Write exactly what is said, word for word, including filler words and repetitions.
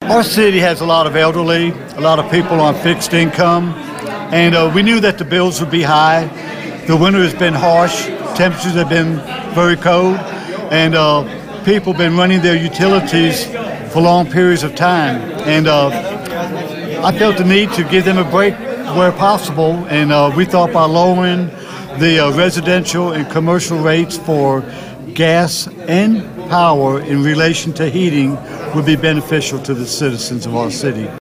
Our city has a lot of elderly, a lot of people on fixed income, and uh, we knew that the bills would be high. The winter has been harsh, temperatures have been very cold, and uh, people have been running their utilities for long periods of time. And uh, I felt the need to give them a break where possible, and uh, we thought by lowering the uh, residential and commercial rates for gas and power in relation to heating would be beneficial to the citizens of our city.